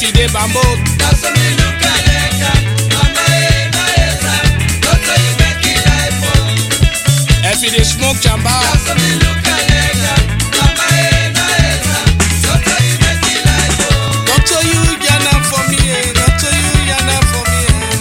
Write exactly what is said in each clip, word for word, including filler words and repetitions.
see the bamboo. That's a me look at it. Mama, eh, na esa. Don't say you make it life for. If you smoke chamba. That's a me look at it. Mama, eh, na esa. Don't say you make it life for. Doctor, you yana for me. Doctor, you yana for me.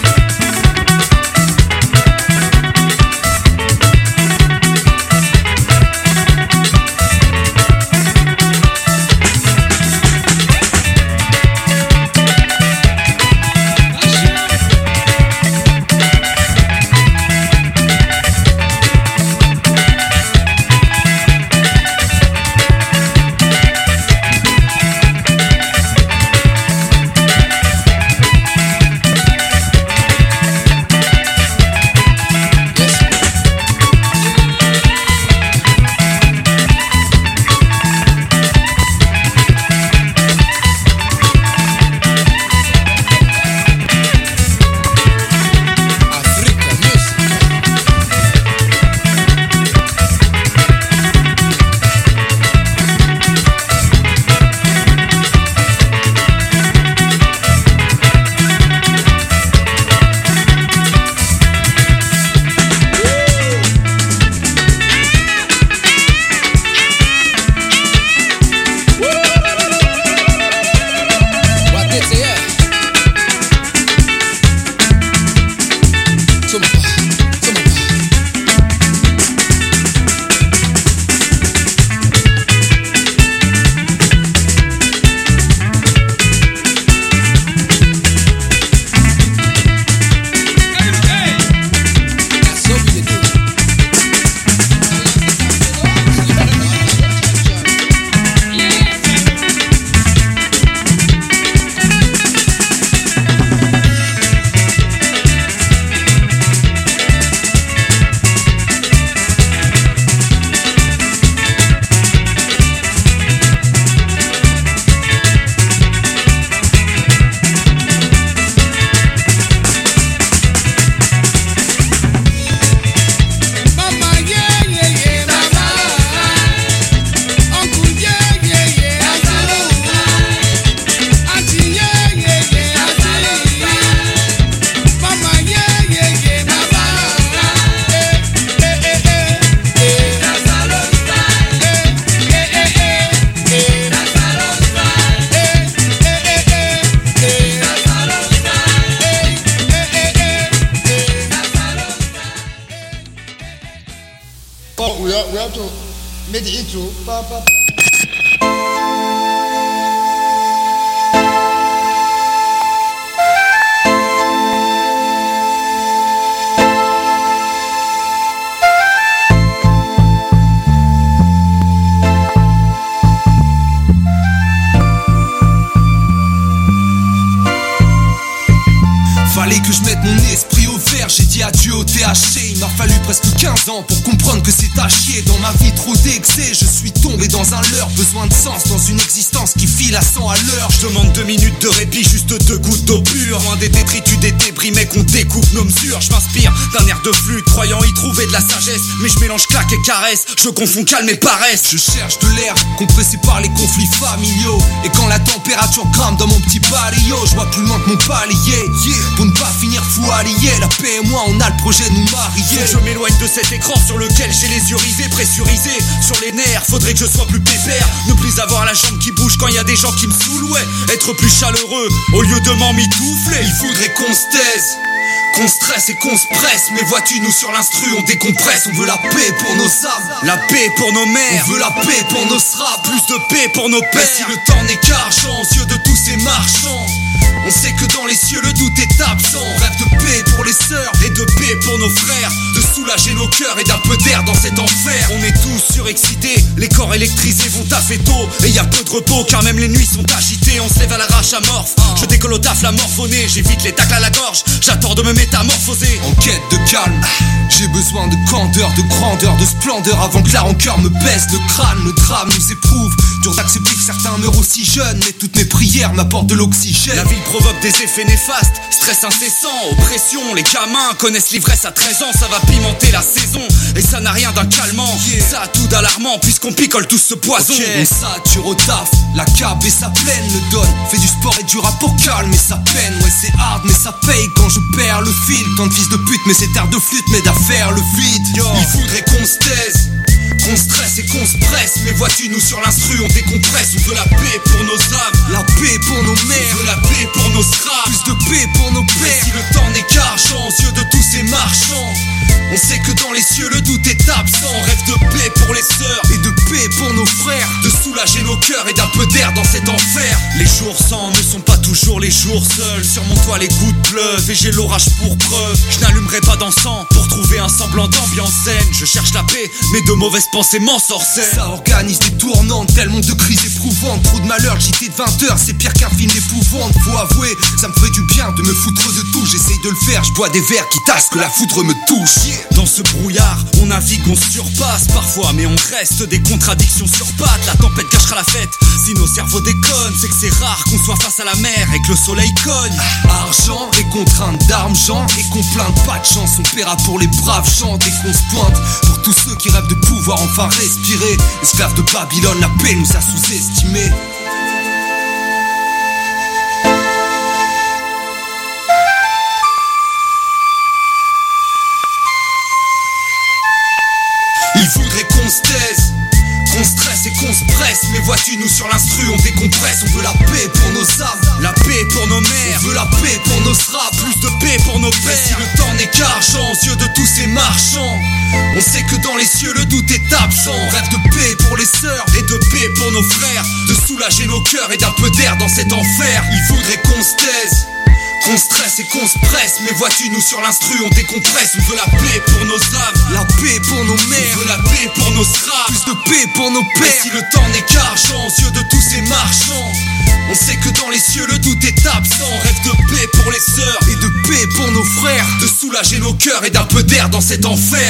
we have, we have to make the intro. Pa, pa, pa. Fallait que je mette mon esprit au vert, j'ai dit adieu au T H C. Il m'a fallu presque quinze ans pour comprendre que c'est à chier. Dans ma vie trop d'excès, je suis tombé dans un leurre. Besoin de sens dans une existence qui file à cent à l'heure. Je demande deux minutes de répit, juste deux gouttes d'eau pure. Loin des détritus, des débris, mec, on découpe nos mesures. Je m'inspire d'un air de flûte, croyant y trouver de la sagesse. Mais je mélange claque et caresse, je confonds calme et paresse. Je cherche de l'air, compressé par les conflits familiaux. Et quand la température grimpe dans mon petit palio, je vois plus loin que mon palier, yeah. Pour ne pas finir fou allié, la paix et moi on a le projet de nous marier. Faut que je m'éloigne de cet écran sur lequel j'ai les yeux rivés, pressurisés sur les nerfs. Faudrait que je sois plus pépère, ne plus avoir la jambe qui bouge quand y a des gens qui me saoulent, ouais. Être plus chaleureux au lieu de m'en mitoufler. Il faudrait qu'on se taise, qu'on stresse et qu'on se presse. Mais vois-tu, nous sur l'instru on décompresse. On veut la paix pour nos âmes, la paix pour nos mères. On veut la paix pour nos sras, plus de paix pour nos pères. Si le temps n'est qu'argent aux yeux de tous ces marchands, on sait que dans les cieux le doute est absent. On rêve de paix pour les sœurs et de paix pour nos frères, de soulager nos cœurs et d'un peu d'air dans cet enfer. On est tous surexcités, les corps électrisés vont taffer tôt. Et y a peu de repos car même les nuits sont agitées. On se lève à l'arrache amorphe, je décolle au taf la morphonée. J'évite les tacles à la gorge, j'attends de me métamorphoser. En quête de calme, j'ai besoin de candeur, de grandeur, de splendeur avant que la rancœur me baisse le crâne. Le drame nous éprouve, dur d'accepter que certains meurent aussi jeunes. Mais toutes mes prières m'apportent de l'oxygène. La ville provoque des effets néfastes, stress incessant, oppression. Les gamins connaissent l'ivresse à treize ans, ça va pimenter augmenter la saison. Et ça n'a rien d'un calmant, yeah. Ça a tout d'alarmant puisqu'on picole tous ce poison, okay. On sature au taf, la cab et sa pleine le donne. Fais du sport et du rap pour calmer sa peine. Ouais c'est hard mais ça paye quand je perds le fil. Tant de fils de pute mais ces terres de flûte m'aident à faire le vide. Yo. Il faudrait qu'on se taise, qu'on stresse et qu'on se presse. Mais vois-tu nous sur l'instru on décompresse. On veut la paix pour nos âmes, la paix pour nos mères, on veut la paix pour nos scraps, plus de paix pour nos pères. Mais si le temps n'est qu'argent aux yeux de tous ces marchands, on sait que dans les cieux le doute est absent. On rêve de paix pour les sœurs et de paix pour nos frères, de soulager nos cœurs et d'un peu d'air dans cet enfer. Les jours sans ne sont pas toujours les jours seuls. Sur mon toit les gouttes pleuvent et j'ai l'orage pour preuve. Je n'allumerai pas d'encens pour trouver un semblant d'ambiance saine. Je cherche la paix mais de mauvaises pensées m'ensorcellent. Ça organise des tournantes, tellement de crises éprouvantes. Trop de malheur, J T de vingt heures, c'est pire qu'un film d'épouvante. Faut avouer, ça me fait du bien de me foutre de tout. J'essaye de le faire, je bois des verres qui tassent que la foudre me touche. Dans ce brouillard, on navigue, on surpasse parfois, mais on reste des contradictions sur pattes. La tempête gâchera la fête, si nos cerveaux déconnent. C'est que c'est rare qu'on soit face à la mer et que le soleil cogne. Argent et contrainte d'argent et qu'on plainte pas de chance. On paiera pour les braves gens dès qu'on se pointe. Pour tous ceux qui rêvent de pouvoir enfin respirer. Esclaves de Babylone, la paix nous a sous-estimés. Il faudrait qu'on se taise, qu'on stresse et qu'on se presse. Mais vois-tu nous sur l'instru on décompresse. On veut la paix pour nos âmes, la paix pour nos mères, on veut la paix pour nos straps, plus de paix pour nos pères. Mais si le temps n'est qu'argent aux yeux de tous ces marchands, on sait que dans les cieux le doute est absent. On rêve de paix pour les sœurs et de paix pour nos frères, de soulager nos cœurs et d'un peu d'air dans cet enfer. Il faudrait qu'on se taise, qu'on stresse et qu'on se presse. Mais vois-tu nous sur l'instru on décompresse. On veut la paix pour nos âmes, la paix pour nos mères, on veut la paix pour nos straps, plus de paix pour nos pères. Mais si le temps n'est qu'argent aux yeux de tous ces marchands, on sait que dans les cieux le doute est absent. On rêve de paix pour les sœurs et de paix pour nos frères, de soulager nos cœurs et d'un peu d'air dans cet enfer.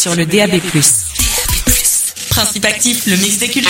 sur le D A B plus. Principe actif, le mix des cultures.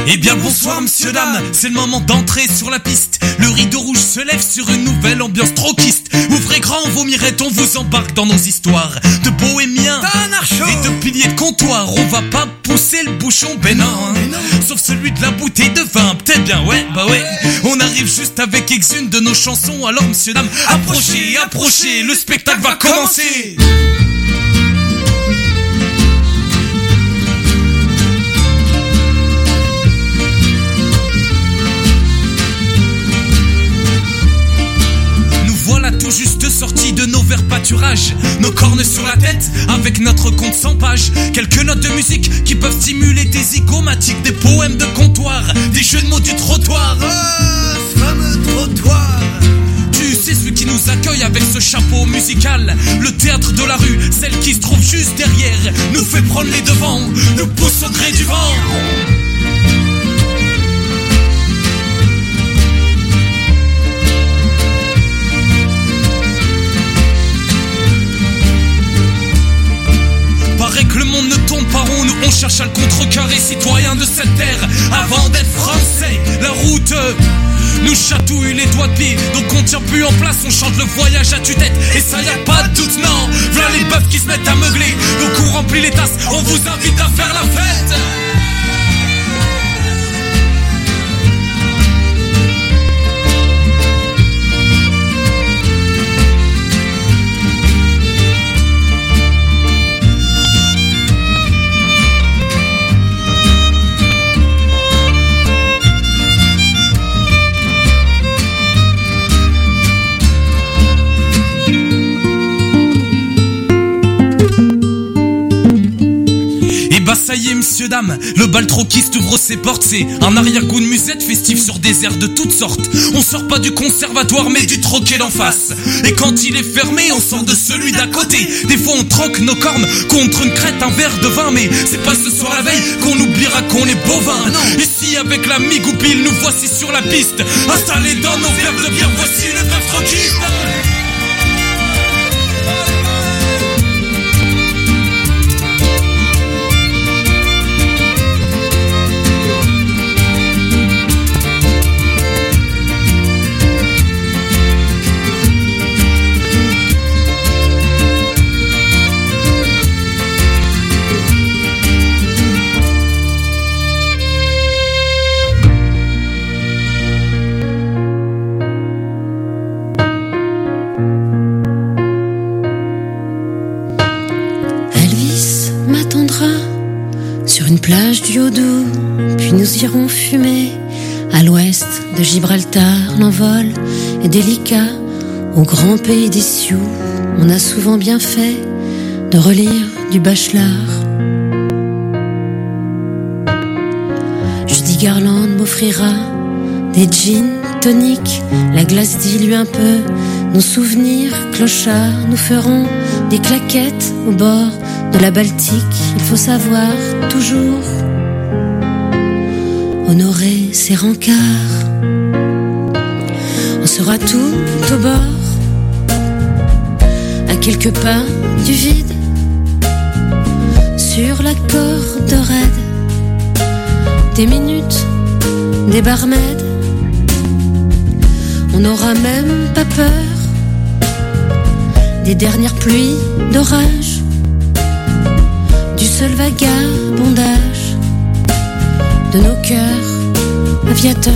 Eh bien le bonsoir monsieur dame, c'est le moment d'entrer sur la piste. Le rideau rouge se lève sur une nouvelle ambiance troquiste. Ouvrez grand, vomirait, on vous embarque dans nos histoires de bohémiens et de piliers de comptoir. On va pas pousser le bouchon, ben non, hein. Sauf celui de la bouteille de vin, peut-être bien, ouais, bah ouais. On arrive juste avec ex-une de nos chansons. Alors monsieur dame, approchez, approchez, le spectacle va commencer. Voilà tout juste sortis de nos verts pâturages, nos cornes sur la tête, avec notre compte cent pages. Quelques notes de musique qui peuvent stimuler tes zygomatiques, des poèmes de comptoir, des jeux de mots du trottoir. Ah, ce fameux trottoir. Tu sais, celui qui nous accueille avec ce chapeau musical. Le théâtre de la rue, celle qui se trouve juste derrière, nous fait prendre les devants, nous pousse au gré du vent. Paraît que le monde ne tourne pas rond, nous on cherche à le contrecarrer. Citoyens de cette terre, avant d'être français, la route nous chatouille les doigts de pied. Donc on tient plus en place, on chante le voyage à tue-tête. Et ça y a pas de doute, non, v'là les bœufs qui se mettent à meugler. Donc on remplit les tasses, on vous invite à faire la fête. Bah ça y est monsieur dame, le bal troquiste ouvre ses portes. C'est un arrière-goût de musette festif sur des airs de toutes sortes. On sort pas du conservatoire mais du troquet d'en face. Et quand il est fermé on sort de celui d'à côté. Des fois on troque nos cornes contre une crête, un verre de vin. Mais c'est pas ce soir la veille qu'on oubliera qu'on est bovin. Ici avec la migoupille nous voici sur la piste, installés dans nos verres de bière, voici le bœuf troquiste. Plage du Haut-Doubs, puis nous irons fumer. À l'ouest de Gibraltar, l'envol est délicat. Au grand pays des Sioux, on a souvent bien fait de relire du Bachelard. Judy Garland m'offrira des gin toniques. La glace dilue un peu nos souvenirs clochards. Nous ferons des claquettes au bord de la Baltique. Il faut savoir toujours honorer ses rencarts. On sera tout au bord, à quelques pas du vide, sur la corde raide, des minutes, des barmaids. On n'aura même pas peur des dernières pluies d'orage, du seul vagabondage de nos cœurs aviateurs.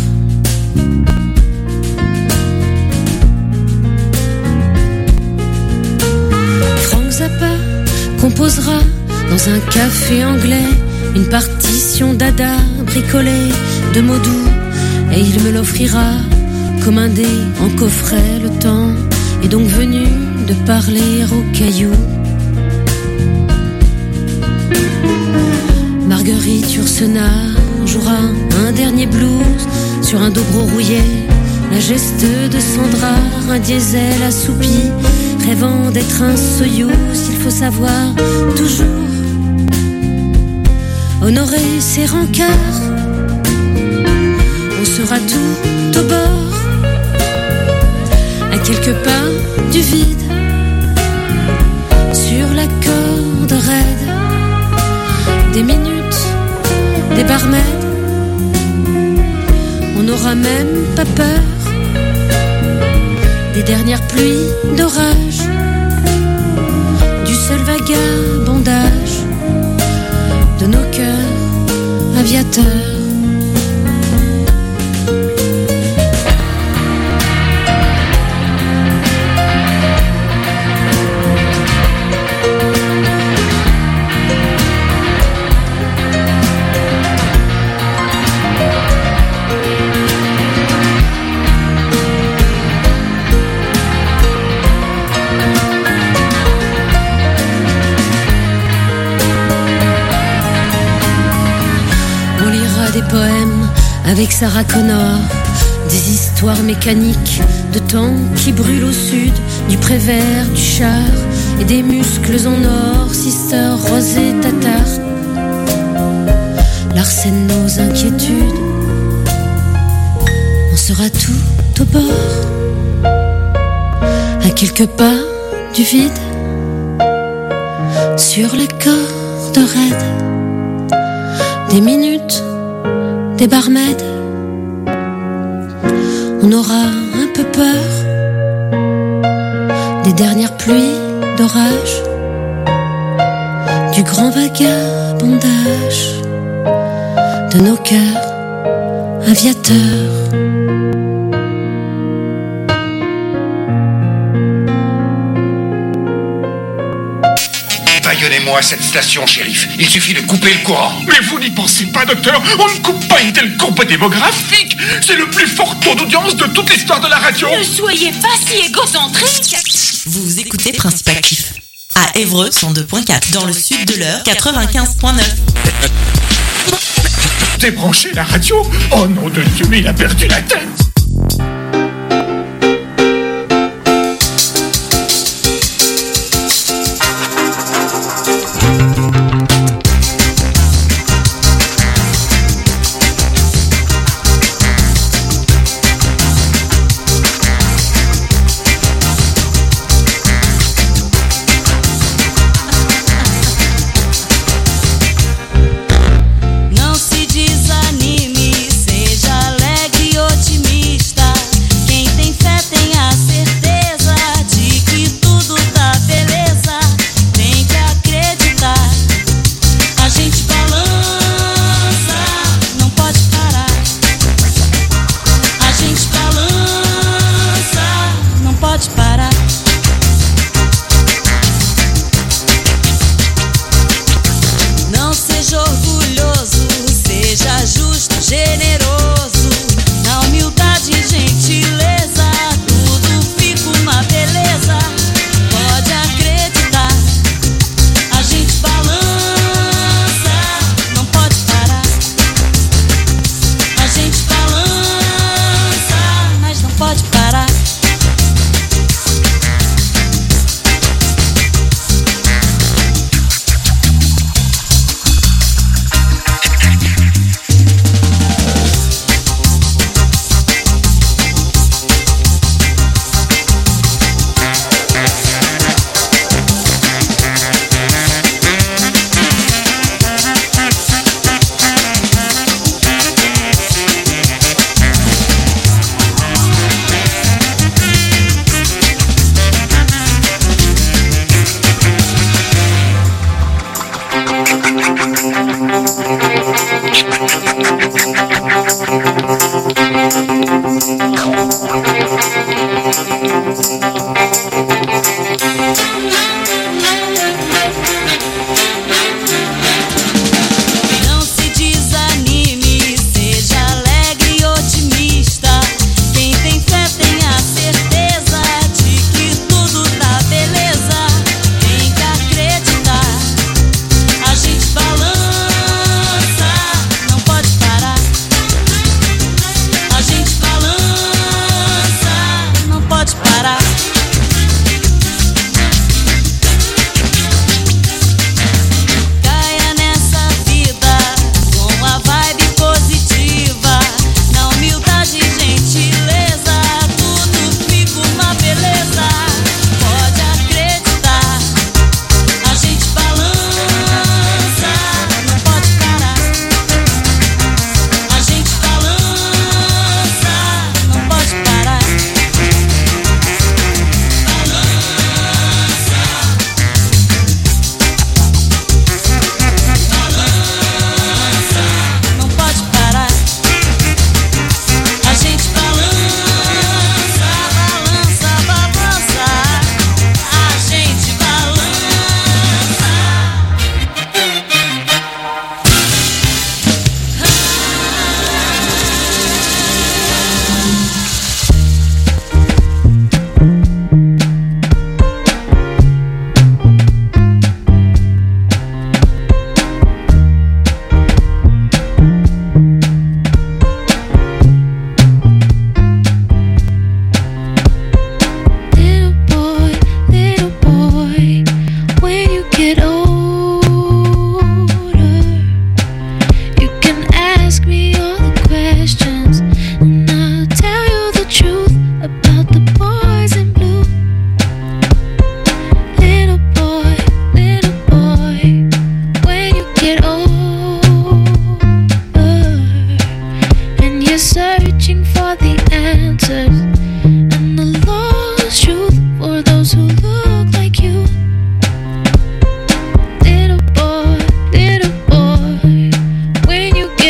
Frank Zappa composera dans un café anglais une partition d'Ada bricolée de mots doux, et il me l'offrira comme un dé en coffret. Le temps est donc venu de parler aux cailloux. Marguerite Yourcenar jouera un dernier blues sur un dobro rouillé. La geste de Sandra, un diesel assoupi, rêvant d'être un Soyouz. Il faut savoir toujours honorer ses rencarts. On sera tout au bord, à quelques pas du vide, sur la corde raide, des minutes, des barmaids. n'aura même pas peur des dernières pluies d'orage, du seul vagabondage de nos cœurs aviateurs. Des poèmes avec Sarah Connor, des histoires mécaniques de temps qui brûlent au sud du Prévert, du Char et des muscles en or, Sister Rosée Tatar. L'arsène nos inquiétudes, on sera tout au bord, à quelques pas du vide, sur les cordes raides, des minutes, des barmaids. On aura un peu peur des dernières pluies d'orage, du grand vagabondage de nos cœurs aviateurs. Baillonnez-moi cette station, shérif. Il suffit de couper le courant. Mais vous n'y pensez pas, docteur. On ne coupe pas une telle courbe démographique. C'est le plus fort taux d'audience de toute l'histoire de la radio. Ne soyez pas si égocentrique. Vous écoutez Principe Actif à Évreux cent deux point quatre, dans le sud de l'Eure quatre-vingt-quinze point neuf. Débranchez la radio. Oh nom de Dieu, mais il a perdu la tête. Não se desanime, seja alegre e otimista. Quem tem fé tem a certeza de que tudo tá beleza. Tem que acreditar. A gente balança, não pode parar. A gente balança, não pode parar. Não seja orgulhoso, seja justo, generoso. Na humildade e gentileza, tudo fica uma beleza. Pode acreditar. A gente balança, não pode parar. A gente balança, mas não pode parar. Não se desanime, seja alegre e otimista. Quem tem fé tem a certeza de que tudo tá beleza. Tem que acreditar. A gente balança, não pode parar.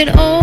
it all.